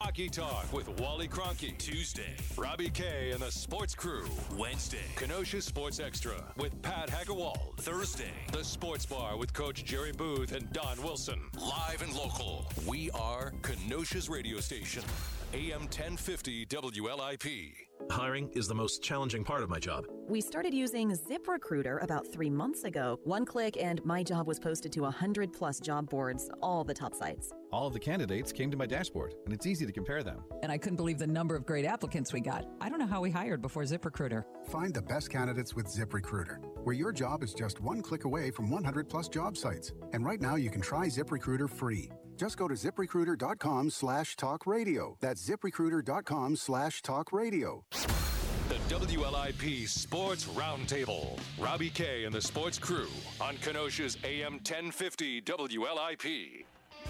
Hockey Talk with Wally Cronkey. Tuesday, Robbie K and the Sports Crew. Wednesday, Kenosha Sports Extra with Pat Hagewald. Thursday, the Sports Bar with Coach Jerry Booth and Don Wilson. Live and local, we are Kenosha's radio station, AM 1050 WLIP. Hiring is the most challenging part of my job. We started using ZipRecruiter about 3 months ago. One click and my job was posted to 100+ job boards, all the top sites. All of the candidates came to my dashboard, and it's easy to compare them. And I couldn't believe the number of great applicants we got. I don't know how we hired before ZipRecruiter. Find the best candidates with ZipRecruiter, where your job is just one click away from 100+ job sites. And right now you can try ZipRecruiter free. Just go to ZipRecruiter.com/talkradio. That's ZipRecruiter.com/talkradio. The WLIP Sports Roundtable. Robbie K and the Sports Crew on Kenosha's AM 1050 WLIP.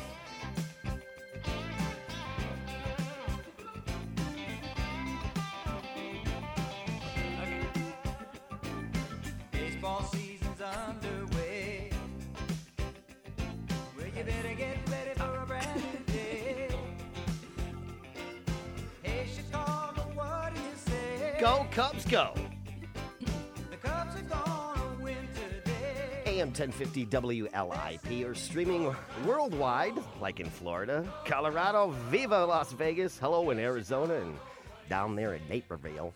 Baseball season's underway. Well, you better get ready for a brand new day. Hey, Chicago, what do you say? Go Cubs, go! The Cubs are gonna win today. AM 1050 WLIP or streaming worldwide, like in Florida, Colorado, Viva Las Vegas, hello in Arizona, and down there in Naperville.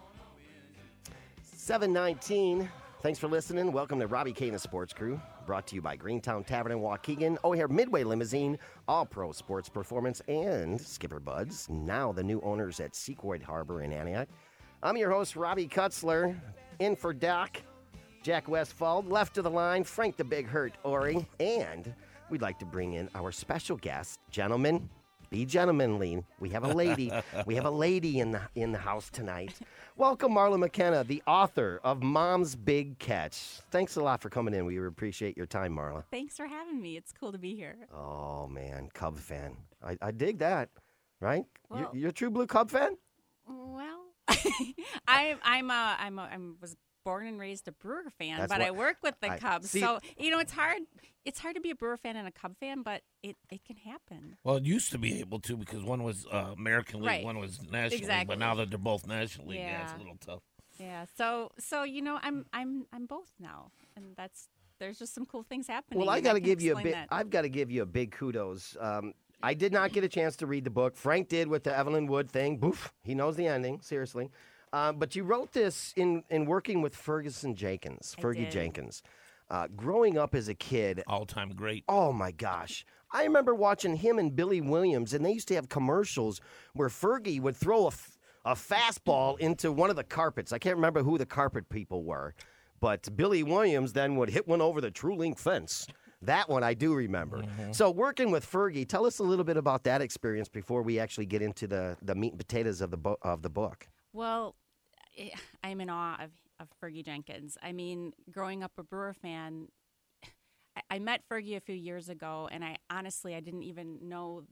7:19. Thanks for listening. Welcome to Robbie K and the Sports Crew, brought to you by Greentown Tavern in Waukegan, O'Hare Midway Limousine, All Pro Sports Performance, and Skipper Buds, now the new owners at Sequoia Harbor in Antioch. I'm your host, Robbie Kutzler, in for Doc, Jack Westfall, left of the line, Frank the Big Hurt Ori, and we'd like to bring in our special guest, gentlemen. Be gentlemanly. We have a lady. We have a lady in the house tonight. Welcome, Marla McKenna, the author of Mom's Big Catch. Thanks a lot for coming in. We appreciate your time, Marla. Thanks for having me. It's cool to be here. Oh man, Cub fan. I dig that. Right? Well, you're a true blue Cub fan? Well, I was born and raised a Brewer fan, but I work with the Cubs. So, it's hard. It's hard to be a Brewer fan and a Cub fan, but it can happen. Well, it used to be able to because one was American League, Right. one was National Exactly. League, but now that they're both National League, it's a little tough. Yeah. So I'm both now, and there's just some cool things happening. Well, I've got to give you a big kudos. I did not get a chance to read the book. Frank did with the Evelyn Wood thing. Boof. He knows the ending. Seriously. But you wrote this in working with Fergie Jenkins. Growing up as a kid. All-time great. Oh, my gosh. I remember watching him and Billy Williams, and they used to have commercials where Fergie would throw a fastball into one of the carpets. I can't remember who the carpet people were, but Billy Williams then would hit one over the TrueLink fence. That one I do remember. Mm-hmm. So working with Fergie, tell us a little bit about that experience before we actually get into the meat and potatoes of the book. Well, I'm in awe of Fergie Jenkins. I mean, growing up a Brewer fan, I met Fergie a few years ago, and I didn't even know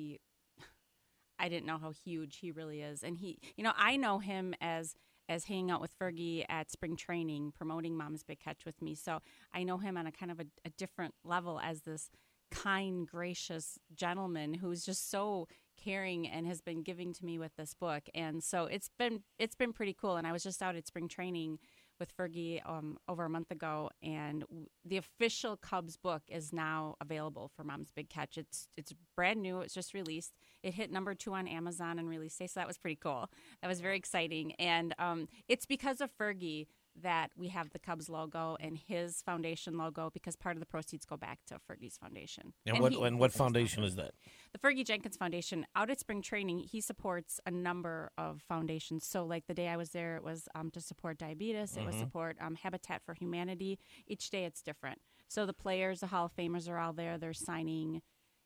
I didn't know how huge he really is. And I know him as hanging out with Fergie at spring training, promoting Mom's Big Catch with me. So I know him on a kind of a different level as this kind, gracious gentleman who's just so caring and has been giving to me with this book. And so it's been pretty cool. And I was just out at spring training with Fergie over a month ago, and the official Cubs book is now available for Mom's Big Catch. It's brand new. It's just released. It hit number 2 on Amazon on release day, so that was pretty cool. That was very exciting. And it's because of Fergie that we have the Cubs logo and his foundation logo, because part of the proceeds go back to Fergie's foundation. And what foundation is that? The Fergie Jenkins Foundation. Out at spring training, he supports a number of foundations. So like the day I was there, it was to support diabetes. It was support Habitat for Humanity. Each day it's different. So the players, the Hall of Famers are all there. They're signing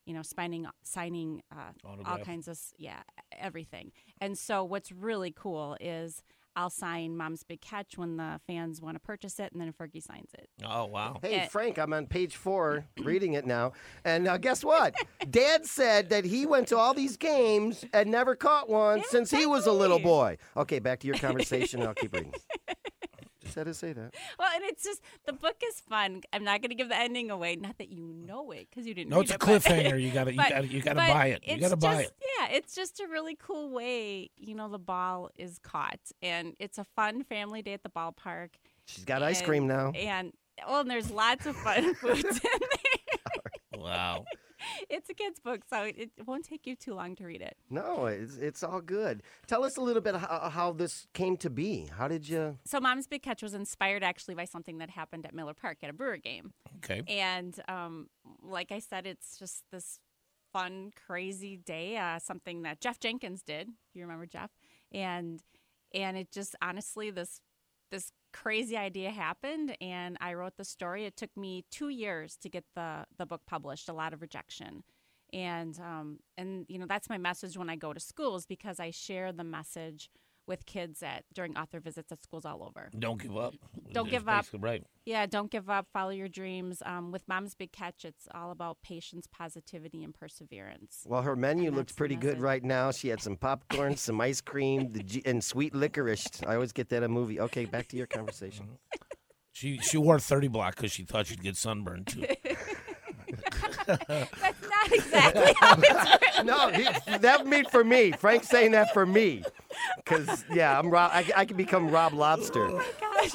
all kinds of, everything. And so what's really cool is I'll sign Mom's Big Catch when the fans want to purchase it, and then Fergie signs it. Oh, wow. Hey, Frank, I'm on page 4, reading it now. And guess what? Dad said that he went to all these games and never caught one since he was a little boy. Okay, back to your conversation. I'll keep reading. had to say that. Well, and it's just, the book is fun. I'm not going to give the ending away. Not that you know it, because you didn't No, read it's a it, but- cliffhanger. You gotta buy it. You gotta buy it. Yeah, it's just a really cool way, the ball is caught. And it's a fun family day at the ballpark. She's got ice cream now. And there's lots of fun foods in there. Wow. It's a kid's book, so it won't take you too long to read it. No, it's all good. Tell us a little bit how this came to be. How did you? So Mom's Big Catch was inspired actually by something that happened at Miller Park at a Brewer game. Okay. And like I said, it's just this fun, crazy day, something that Jeff Jenkins did. You remember Jeff? And it just, honestly, this crazy idea happened, and I wrote the story. It took me 2 years to get the book published, a lot of rejection. And that's my message when I go to schools, because I share the message with kids during author visits at schools all over. Don't give up. Don't That's give up. basically right. Yeah, don't give up. Follow your dreams. With Mom's Big Catch, it's all about patience, positivity, and perseverance. Well, her menu And looked that's the pretty good message. right now. She had some popcorn, some ice cream, and sweet licorice. I always get that in a movie. Okay, back to your conversation. She wore 30 block because she thought she'd get sunburned too. That's not exactly how it's written. No, that mean for me. Frank's saying that for me. Because, yeah, I'm Rob. I can become Rob Lobster. Gosh.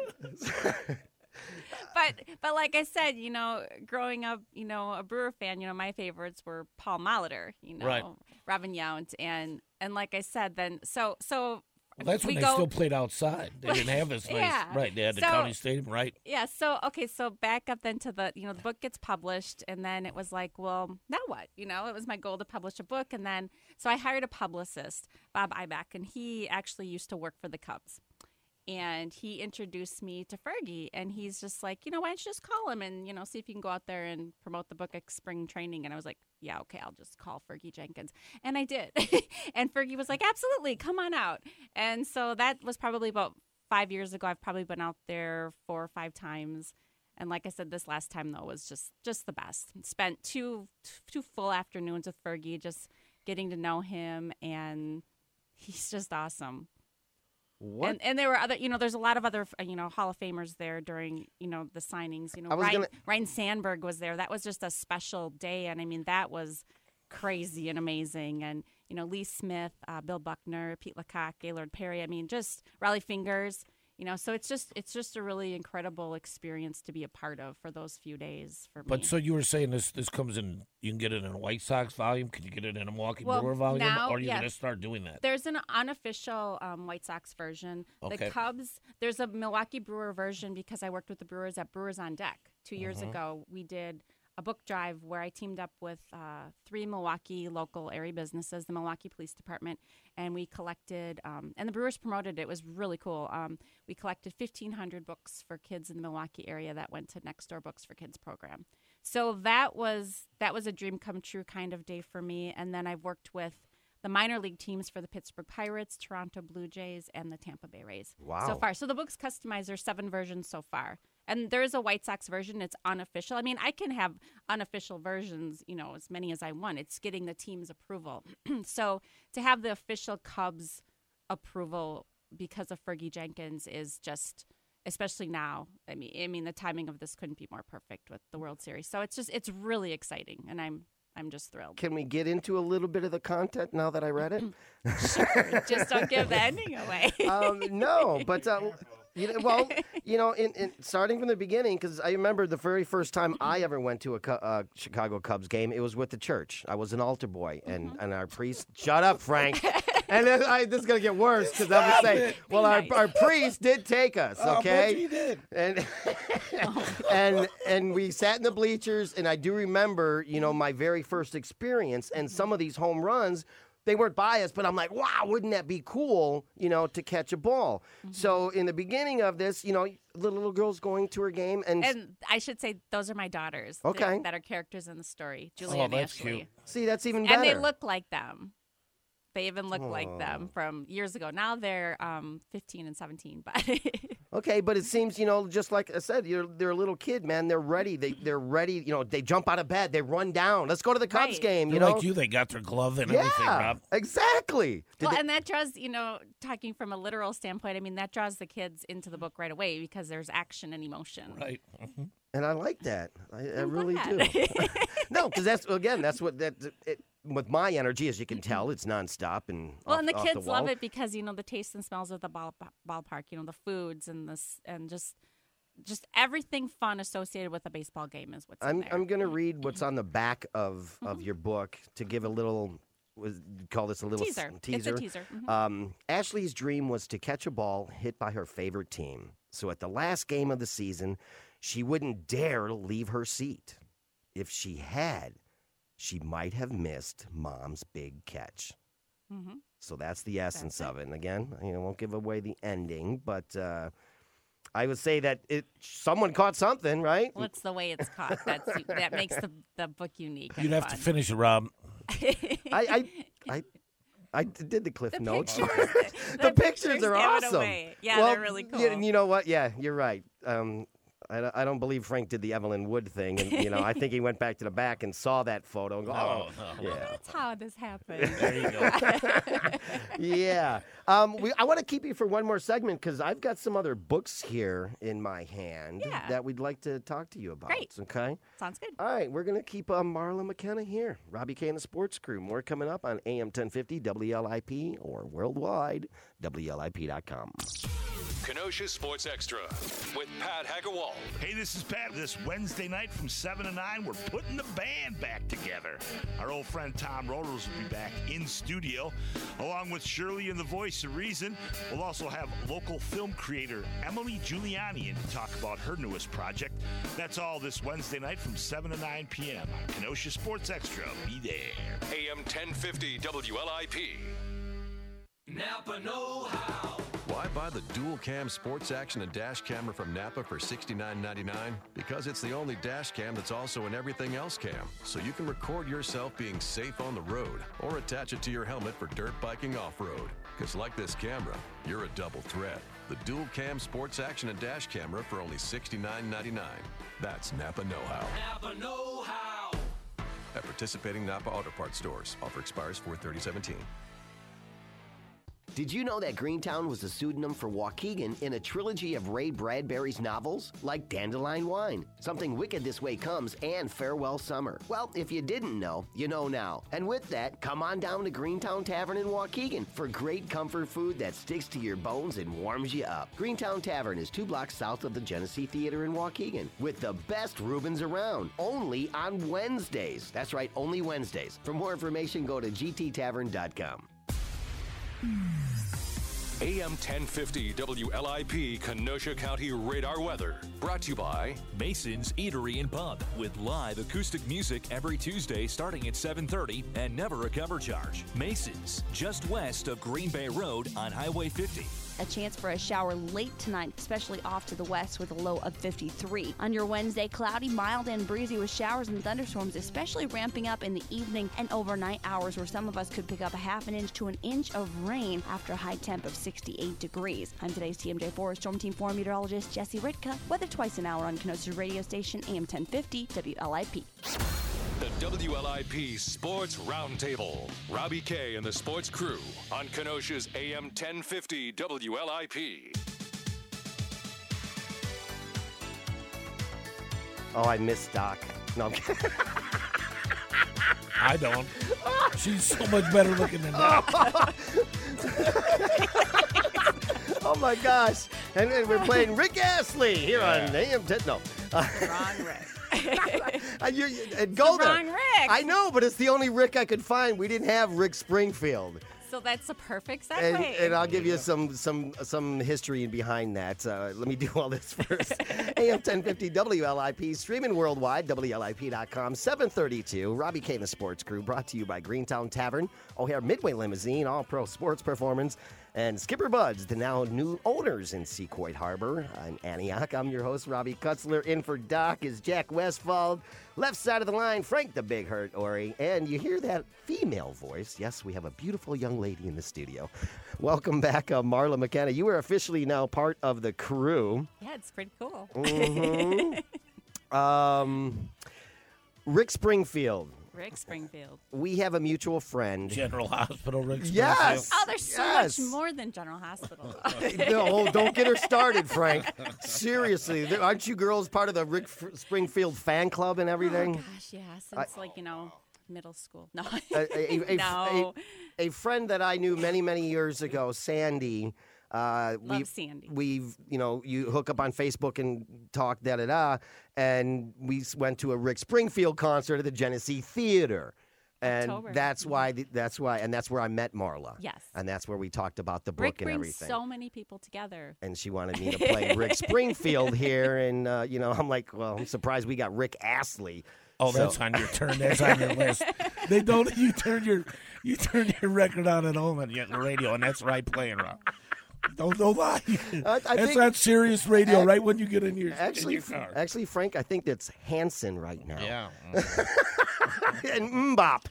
But like I said, growing up, a Brewer fan, my favorites were Paul Molitor, Right. Robin Yount, and like I said, then so Well, that's when we they go, still played outside. They didn't have this nice, Yeah. right? They had the So- county stadium, right? Yeah, so back up then to the book gets published, and then it was like, well, now what? It was my goal to publish a book, and then so I hired a publicist, Bob Ibach, and he actually used to work for the Cubs. And he introduced me to Fergie, and he's just like, why don't you just call him and, see if you can go out there and promote the book at spring training. And I was like, yeah, okay, I'll just call Fergie Jenkins. And I did. And Fergie was like, absolutely, come on out. And so that was probably about 5 years ago. I've probably been out there 4 or 5 times. And like I said, this last time, though, was just the best. Spent two full afternoons with Fergie, just getting to know him, and he's just awesome. What? And there were other, there's a lot of other, Hall of Famers there during, the signings. Ryan Sandberg was there. That was just a special day. And I mean, that was crazy and amazing. And, Lee Smith, Bill Buckner, Pete Lecoq, Gaylord Perry. I mean, just Raleigh Fingers. So it's just a really incredible experience to be a part of for those few days for me. But so you were saying this comes in, you can get it in a White Sox volume. Can you get it in a Milwaukee Well, Brewer volume? now, or are you yeah. going to start doing that? There's an unofficial White Sox version. Okay. The Cubs, there's a Milwaukee Brewer version because I worked with the Brewers at Brewers on Deck. 2 years ago, we did a book drive where I teamed up with 3 Milwaukee local area businesses, the Milwaukee Police Department, and we collected, and the Brewers promoted it. It was really cool. We collected 1,500 books for kids in the Milwaukee area that went to Next Door Books for Kids program. So that was a dream come true kind of day for me. And then I've worked with the minor league teams for the Pittsburgh Pirates, Toronto Blue Jays, and the Tampa Bay Rays. Wow. So far. So the book's customized. There's 7 versions so far. And there is a White Sox version. It's unofficial. I mean, I can have unofficial versions, as many as I want. It's getting the team's approval. So to have the official Cubs approval because of Fergie Jenkins is just, especially now. I mean, the timing of this couldn't be more perfect with the World Series. So it's really exciting, and I'm just thrilled. Can we get into a little bit of the content now that I read it? Sure. Just don't give the ending away. No, but in starting from the beginning, because I remember the very first time I ever went to a Chicago Cubs game, it was with the church. I was an altar boy, and our priest. Shut up, Frank. And then this is gonna get worse because I'm gonna say, well, our priest did take us, okay? He did. And we sat in the bleachers, and I do remember, my very first experience, and some of these home runs. They weren't biased, but I'm like, wow, wouldn't that be cool, to catch a ball? So in the beginning of this, the little girl's going to her game. And I should say those are my daughters Okay. that are characters in the story, Julia and that's Ashley. cute. See, that's even better. And they look like them. They even look like them from years ago. Now they're 15 and 17. But Okay, but it seems, just like I said, they're a little kid, man. They're ready. They're ready. They jump out of bed. They run down. Let's go to the Cubs game. They're like you. They got their glove and everything, Rob. Exactly. And that draws, talking from a literal standpoint, I mean, that draws the kids into the book right away because there's action and emotion. Right. Mm-hmm. And I like that. I really do. No, because that's what with my energy, as you can tell, it's nonstop and and the kids love it because the taste and smells of the ballpark, the foods and just everything fun associated with a baseball game is what's in there. I'm going to read what's on the back of your book to give a little. Call this a little teaser. It's a teaser. Mm-hmm. Ashley's dream was to catch a ball hit by her favorite team. So at the last game of the season, she wouldn't dare to leave her seat. If she had, she might have missed Mom's big catch. Mm-hmm. So that's the essence of it. And again, I won't give away the ending, but I would say that someone caught something, right? Well, it's the way it's caught. That makes the book unique. You'd have to finish it, Rob. I did the Cliff Notes. Pictures, the pictures are awesome. Yeah, they're really cool. You know what? Yeah, you're right. I don't believe Frank did the Evelyn Wood thing, and I think he went back to the back and saw that photo and go, no. Yeah. That's how this happened. There you go. Yeah. I want to keep you for one more segment because I've got some other books here in my hand that we'd like to talk to you about. Great. Okay? Sounds good. All right. We're going to keep Marla McKenna here. Robbie K and the Sports Crew. More coming up on AM 1050 WLIP or worldwide, WLIP.com. Kenosha Sports Extra with Pat Haggerwald. Hey, this is Pat. This Wednesday night from 7 to 9, we're putting the band back together. Our old friend Tom Roters will be back in studio, along with Shirley and the voice of reason. We'll also have local film creator Emily Giuliani in to talk about her newest project. That's all this Wednesday night from 7 to 9 p.m. on Kenosha Sports Extra. Be there. AM 1050 WLIP. Napa know-how. Why buy the dual cam sports action and dash camera from Napa for $69.99? Because it's the only dash cam that's also an everything else cam. So you can record yourself being safe on the road or attach it to your helmet for dirt biking off-road. Because like this camera, you're a double threat. The dual cam sports action and dash camera for only $69.99. That's Napa know-how. Napa know-how. At participating Napa Auto Parts stores. Offer expires 4/30/17. Did you know that Greentown was a pseudonym for Waukegan in a trilogy of Ray Bradbury's novels like Dandelion Wine, Something Wicked This Way Comes, and Farewell Summer? Well, if you didn't know, you know now. And with that, come on down to Greentown Tavern in Waukegan for great comfort food that sticks to your bones and warms you up. Greentown Tavern is 2 blocks south of the Genesee Theater in Waukegan with the best Reubens around, only on Wednesdays. That's right, only Wednesdays. For more information, go to gttavern.com. AM 1050 WLIP Kenosha County Radar Weather. Brought to you by Mason's Eatery and Pub with live acoustic music every Tuesday starting at 7:30 and never a cover charge. Mason's, just west of Green Bay Road on Highway 50. A chance for a shower late tonight, especially off to the west with a low of 53. On your Wednesday, cloudy, mild, and breezy with showers and thunderstorms, especially ramping up in the evening and overnight hours where some of us could pick up a half an inch to an inch of rain after a high temp of 68 degrees. I'm today's TMJ4 Storm Team 4 meteorologist Jesse Ritka. Weather twice an hour on Kenosha's radio station AM 1050 WLIP. The WLIP Sports Roundtable. Robbie K and the Sports Crew on Kenosha's AM 1050 WLIP. Oh, I miss Doc. No, I'm kidding. I don't. She's so much better looking than that. Oh, my gosh. And we're playing Rick Astley here on AM 10. No. Wrong Rick. Go there. Wrong Rick. I know, but it's the only Rick I could find. We didn't have Rick Springfield. So that's a perfect segue. And I'll give you some history behind that. Let me do all this first. AM 1050 WLIP, streaming worldwide, WLIP.com, 732. Robbie K and the Sports Crew, brought to you by Greentown Tavern, O'Hare Midway Limousine, All Pro Sports Performance, and Skipper Buds, the now new owners in Sequoia Harbor in Antioch. I'm your host, Robbie Kutzler. In for Doc is Jack Westfall. Left side of the line, Frank the Big Hurt Ori. And you hear that female voice. Yes, we have a beautiful young lady in the studio. Welcome back, Marla McKenna. You are officially now part of the crew. Yeah, it's pretty cool. Rick Springfield. Rick Springfield. We have a mutual friend. General Hospital, Rick Springfield. Yes. Oh, there's so much more than General Hospital. No, don't get her started, Frank. Seriously, aren't you girls part of the Rick Springfield fan club and everything? Oh, gosh, yeah. Since, middle school. No. No. A friend that I knew many, many years ago, Sandy. Love Sandy. You hook up on Facebook and talk, and we went to a Rick Springfield concert at the Genesee Theater. And October. that's why, and that's where I met Marla. Yes. And that's where we talked about the book Rick and brings everything. so many people together. And she wanted me to play Rick Springfield here, and I'm like, well, I'm surprised we got Rick Astley. Oh, that's on your turn. That's on your list. They don't. You turn your record on at home and you get the radio, and that's right playing, Rob. Don't lie. That's not serious radio right when you get in your car. Actually, Frank, I think that's Hanson right now. Yeah. And Mbop.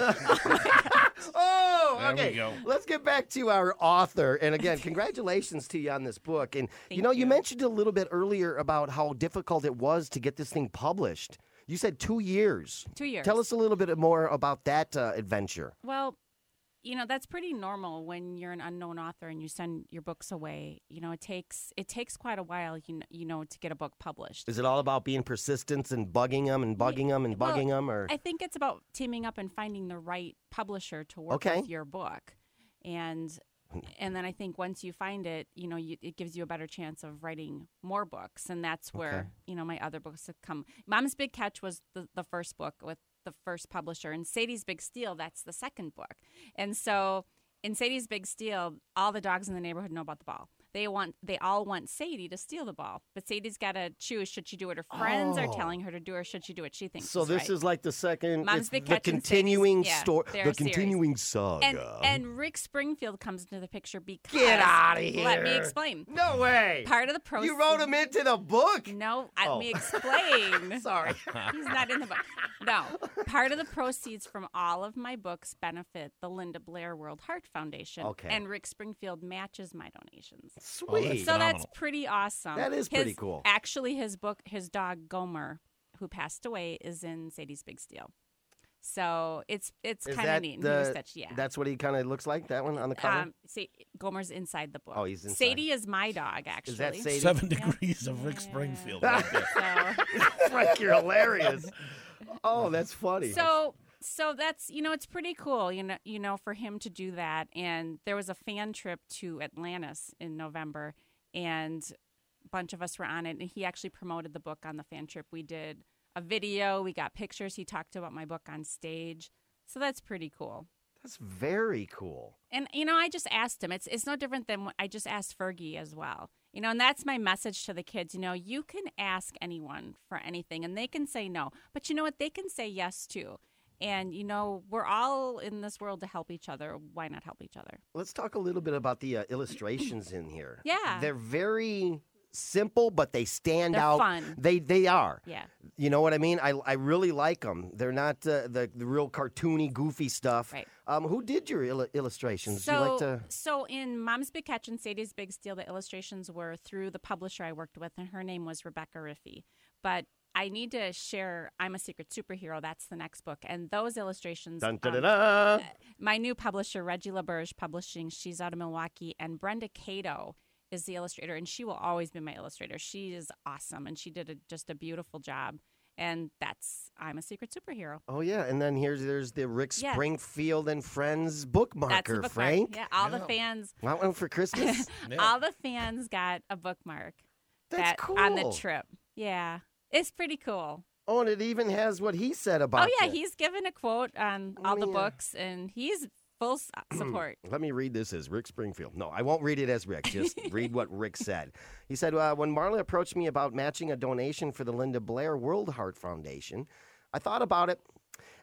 There okay. we go. Let's get back to our author. And again, congratulations to you on this book. And you mentioned a little bit earlier about how difficult it was to get this thing published. You said 2 years. 2 years. Tell us a little bit more about that adventure. Well, that's pretty normal when you're an unknown author and you send your books away. It takes quite a while, to get a book published. Is it all about being persistent and bugging them and bugging them and bugging them? Or I think it's about teaming up and finding the right publisher to work with your book. And then I think once you find it, it gives you a better chance of writing more books. And that's where, my other books have come. Mom's Big Catch was the first book with the first publisher, and Sadie's Big Steal, that's the second book. And so in Sadie's Big Steal, all the dogs in the neighborhood know about the ball. They all want Sadie to steal the ball, but Sadie's got to choose: should she do what her friends are telling her to do, or should she do what she thinks? So is this right? is like the second, Mom's Big the Catch and continuing Sadie's, story, they're the a series. continuing saga. And Rick Springfield comes into the picture because Get out of here! Let me explain. No way. Part of the proceeds. You wrote him into the book? No, let me explain. Sorry. He's not in the book. No. Part of the proceeds from all of my books benefit the Linda Blair World Heart Foundation. Okay. And Rick Springfield matches my donations. Sweet. So that's pretty awesome. That is pretty cool. Actually, his dog Gomer, who passed away, is in Sadie's Big Steal. So it's kind of neat. That's what he kind of looks like, that one on the cover? Gomer's inside the book. Oh, he's inside. Sadie is my dog, actually. Is that Sadie? 7 degrees of Rick Springfield. Right there. Frank, you're hilarious. Oh, that's funny. So that's, it's pretty cool, for him to do that. And there was a fan trip to Atlantis in November, and a bunch of us were on it. And he actually promoted the book on the fan trip. We did a video. We got pictures. He talked about my book on stage. So that's pretty cool. That's very cool. And, I just asked him. It's no different than what I just asked Fergie as well. And that's my message to the kids. You can ask anyone for anything, and they can say no. But you know what? They can say yes, too. And, we're all in this world to help each other. Why not help each other? Let's talk a little bit about the illustrations in here. Yeah. They're very simple, but they stand They're out. Fun. They are. Yeah. You know what I mean? I really like them. They're not the real cartoony, goofy stuff. Right. Who did your illustrations? So, Do you like to... so in Mom's Big Catch and Sadie's Big Steal, the illustrations were through the publisher I worked with, and her name was Rebecca Riffey. But I need to share I'm a Secret Superhero. That's the next book. And those illustrations, Dun, da, da, da. My new publisher, Reggie LaBerge Publishing, she's out of Milwaukee, and Brenda Cato is the illustrator, and she will always be my illustrator. She is awesome, and she did just a beautiful job. And that's I'm a Secret Superhero. Oh, yeah. And then there's the Rick Springfield and Friends bookmarker, That's the bookmark. Frank. Yeah, all the fans. Want one for Christmas? All the fans got a bookmark. That's cool. On the trip. Yeah. It's pretty cool. Oh, and it even has what he said about Oh, yeah. He's given a quote on all the books, and he's full support. Let me read this as Rick Springfield. No, I won't read it as Rick. Just read what Rick said. He said, when Marla approached me about matching a donation for the Linda Blair World Heart Foundation, I thought about it,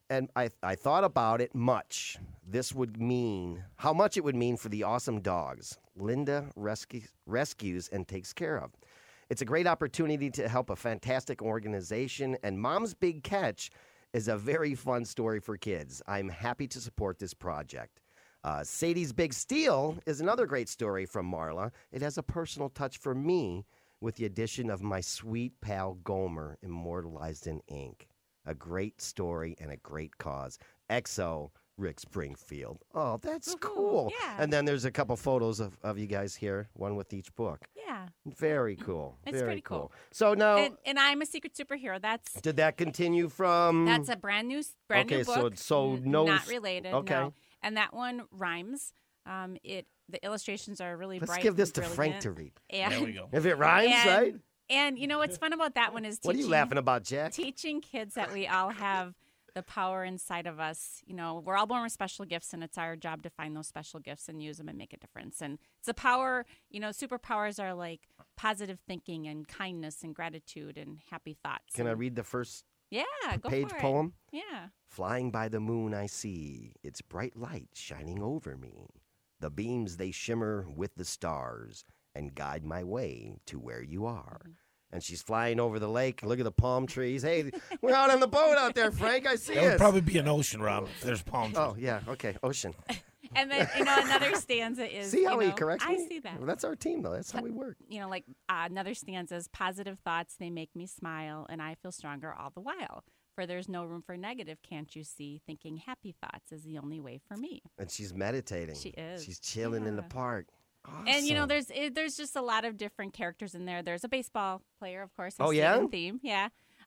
And I thought about it much. How much it would mean for the awesome dogs Linda rescues and takes care of. It's a great opportunity to help a fantastic organization, and Mom's Big Catch is a very fun story for kids. I'm happy to support this project. Sadie's Big Steal is another great story from Marla. It has a personal touch for me with the addition of my sweet pal Gomer, immortalized in ink. A great story and a great cause. XO, Rick Springfield. Oh, that's cool. Yeah. And then there's a couple photos of you guys here, one with each book. Yeah. Very cool. It's Very pretty cool. So now, and I'm a secret superhero. did that continue from? That's a brand new Okay, book. so no, not related. Okay. No. And that one rhymes. The illustrations are really bright. Let's give this and to brilliant. Frank to read. And, There we go. If it rhymes, right? And you know what's fun about that one is What are you laughing about, Jack? Teaching kids that we all have the power inside of us. You know, we're all born with special gifts, and it's our job to find those special gifts and use them and make a difference. And it's a power, superpowers are like positive thinking and kindness and gratitude and happy thoughts. Can I read the first go page for it. poem? Yeah. Flying by the moon I see, its bright light shining over me. The beams they shimmer with the stars and guide my way to where you are. And she's flying over the lake. Look at the palm trees. Hey, we're out on the boat out there, Frank. I see That would us. probably be an ocean, Rob, if there's palm trees. Oh, yeah. Okay, ocean. And then, another stanza is, See how he corrects me? I see that. Well, that's our team, though. That's how we work. Another stanza is positive thoughts, they make me smile, and I feel stronger all the while. For there's no room for negative, can't you see? Thinking happy thoughts is the only way for me. And she's meditating. She is. She's chilling in the park. Awesome. And, there's just a lot of different characters in there. There's a baseball player, of course. Oh, yeah? Theme. Yeah.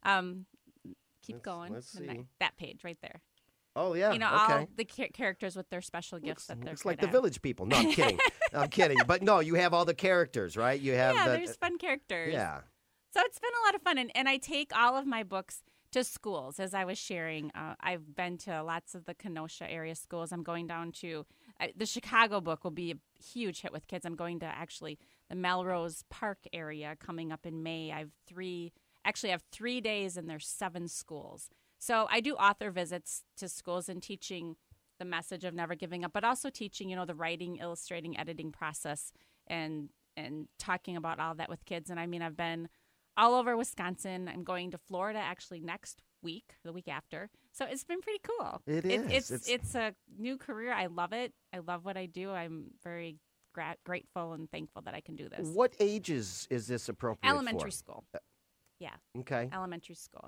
Keep going. Let's see. That page right there. Oh, yeah. Okay. All the characters with their special gifts that they're Looks like the Village People. No, I'm kidding. I'm kidding. But no, you have all the characters, right? You have there's fun characters. Yeah. So it's been a lot of fun. And I take all of my books to schools, as I was sharing. I've been to lots of the Kenosha area schools. I'm going down to the Chicago book will be a huge hit with kids. I'm going to actually the Melrose Park area coming up in May. I have 3 days and there's 7 schools. So I do author visits to schools and teaching the message of never giving up, but also teaching, the writing, illustrating, editing process and talking about all that with kids. And I've been all over Wisconsin. I'm going to Florida actually next week, the week after. So it's been pretty cool. It is. It's a new career. I love it. I love what I do. I'm very grateful and thankful that I can do this. What ages is this appropriate Elementary for? school. Yeah. Okay. Elementary school.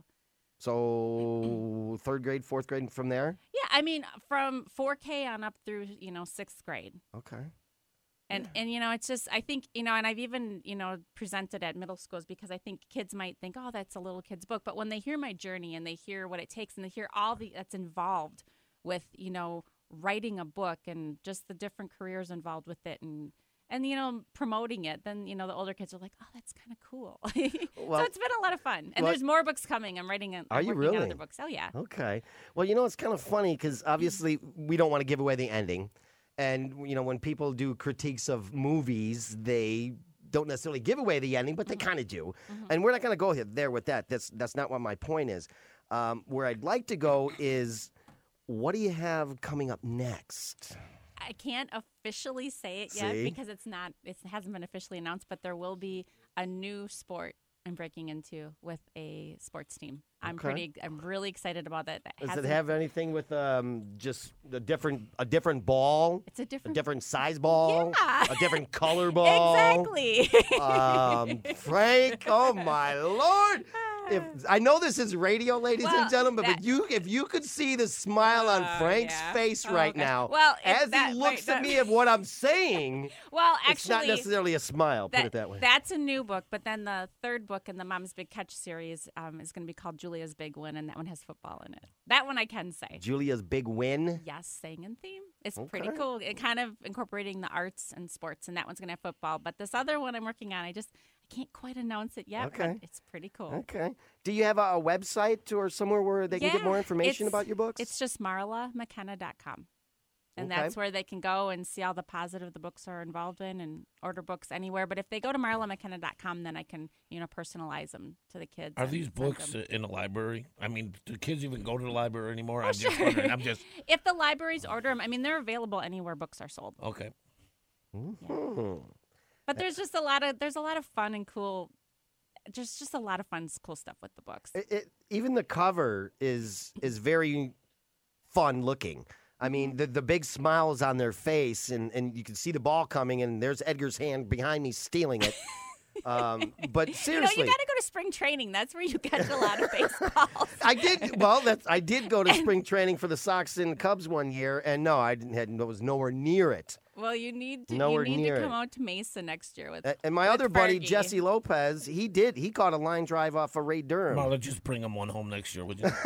So 3rd grade, 4th grade, from there? Yeah, from 4K on up through, 6th grade. Okay. And it's just, I think, and I've even, presented at middle schools because I think kids might think, oh, that's a little kid's book. But when they hear my journey and they hear what it takes and they hear all that's involved with, writing a book and just the different careers involved with it and promoting it, then, the older kids are like, oh, that's kind of cool. So it's been a lot of fun. And there's more books coming. I'm writing Are you really? on other books. Oh, yeah. Okay. Well, it's kind of funny because obviously we don't want to give away the ending. And, when people do critiques of movies, they don't necessarily give away the ending, but they kind of do. And we're not going to go there with that. That's not what my point is. Where I'd like to go is, what do you have coming up next? I can't officially say it yet because it hasn't been officially announced, but there will be a new sport I'm breaking into with a sports team. I'm really excited about that. Does it have anything with just a different ball? It's a different size ball, yeah. a different color ball. Exactly. Frank, oh my Lord. I know this is radio, ladies and gentlemen, but if you could see the smile on Frank's face right now, as he looks at me at what I'm saying, it's not necessarily a smile, put it that way. That's a new book, but then the 3rd book in the Mom's Big Catch series is going to be called Julia's Big Win, and that one has football in it. That one I can say. Julia's Big Win? Yes, saying in theme. It's pretty cool. It kind of incorporating the arts and sports, and that one's going to have football. But this other one I'm working on, I can't quite announce it yet, but it's pretty cool. Okay. Do you have a website or somewhere where they can get more information about your books? It's just marlamckenna.com. And Okay. that's where they can go and see all the positive the books are involved in and order books anywhere. But if they go to marlamckenna.com, then I can, personalize them to the kids. Are and these send books them. in the library? I mean, do kids even go to the library anymore? Oh, I'm just sure. wondering. If the libraries order them, they're available anywhere books are sold. Okay. But there's just a lot of fun and cool. Just a lot of fun, cool stuff with the books. Even the cover is very fun looking. I mean, the big smiles on their face, and you can see the ball coming, and there's Edgar's hand behind me stealing it. But seriously, you got to go to spring training. That's where you catch a lot of baseballs. I did. Well, I did go to spring training for the Sox and Cubs one year, and no, I was nowhere near it. Well, you need to Nowhere near come it. out to Mesa next year with. And my with other buddy, Fergie. Jesse Lopez, he caught a line drive off of Ray Durham. Marla, just bring him one home next year, would you?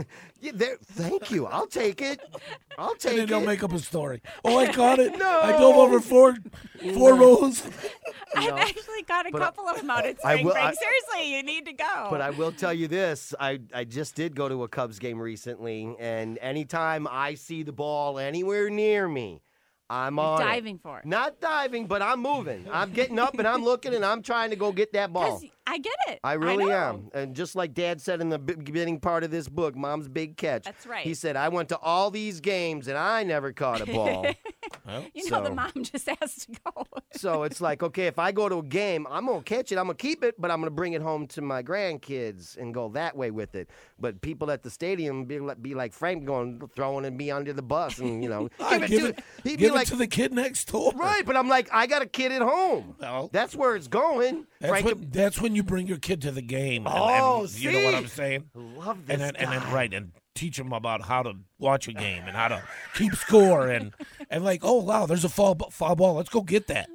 Thank you. I'll take it. And then they'll make up a story. Oh, I caught it. No. I drove over four rows. I've actually got a But couple of them out at I spring will- break. I- Seriously, you need to go. But I will tell you this. I just did go to a Cubs game recently, and anytime I see the ball anywhere near me, I'm You're on it. diving for it. Not diving, but I'm moving. I'm getting up and I'm looking and I'm trying to go get that ball. 'Cause I get it. I really know. am. And just like Dad said in the beginning part of this book, Mom's Big Catch. That's right. He said, I went to all these games and I never caught a ball. You know, the So- mom just has to go. So it's like, okay, if I go to a game, I'm going to catch it. I'm going to keep it, but I'm going to bring it home to my grandkids and go that way with it. But people at the stadium be like Frank throwing me under the bus and, Give it to the kid next door. Right, but I'm like, I got a kid at home. Well, that's where it's going. That's when you bring your kid to the game. Oh, you know what see? I'm saying? Love this and then guy. right, and teach them about how to watch a game and how to keep score and like, oh wow, there's a foul ball. Let's go get that.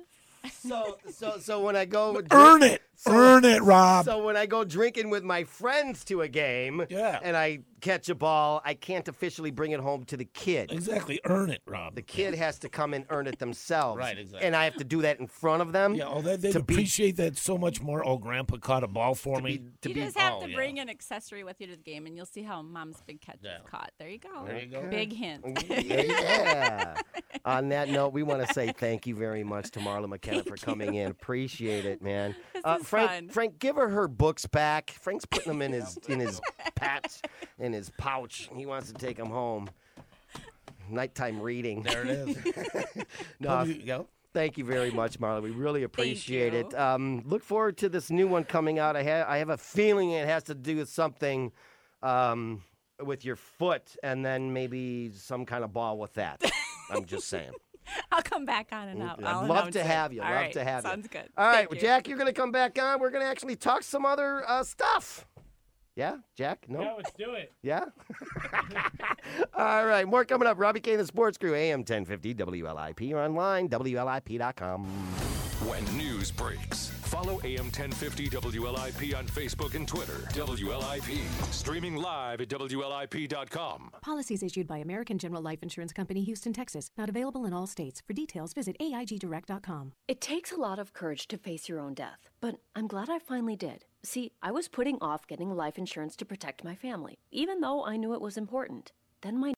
So when I go Earn it, Rob. So when I go drinking with my friends to a game, and I catch a ball, I can't officially bring it home to the kid. Exactly, earn it, Rob. The kid has to come and earn it themselves. Right, exactly. And I have to do that in front of them. Yeah, they'd appreciate that so much more. Oh, Grandpa caught a ball for me. You just have to bring an accessory with you to the game, and you'll see how Mom's Big Catch is caught. There you go. There you go. Big hint. Yeah. On that note, we want to say thank you very much to Marla McKenna for coming in. Appreciate it, man. This is fun. Frank, give her books back. Frank's putting them in his patch, in his pouch. He wants to take them home. Nighttime reading. There it is. No, thank you very much, Marla. We really appreciate Thank it. Look forward to this new one coming out. I have a feeling it has to do with something with your foot, and then maybe some kind of ball with that. I'm just saying. I'll come back on and I'll I'd love announce to it. have you. All Love right, to have you. sounds good. All right, Thank well, you. Jack, you're going to come back on. We're going to actually talk some other stuff. Yeah, Jack? No? Yeah, let's do it. Yeah? All right, more coming up. Robbie K. and the Sports Crew, AM 1050 WLIP, or online, WLIP.com. When news breaks, follow AM 1050 WLIP on Facebook and Twitter. WLIP, streaming live at WLIP.com. Policies issued by American General Life Insurance Company, Houston, Texas. Not available in all states. For details, visit AIGdirect.com. It takes a lot of courage to face your own death, but I'm glad I finally did. See, I was putting off getting life insurance to protect my family, even though I knew it was important. Then my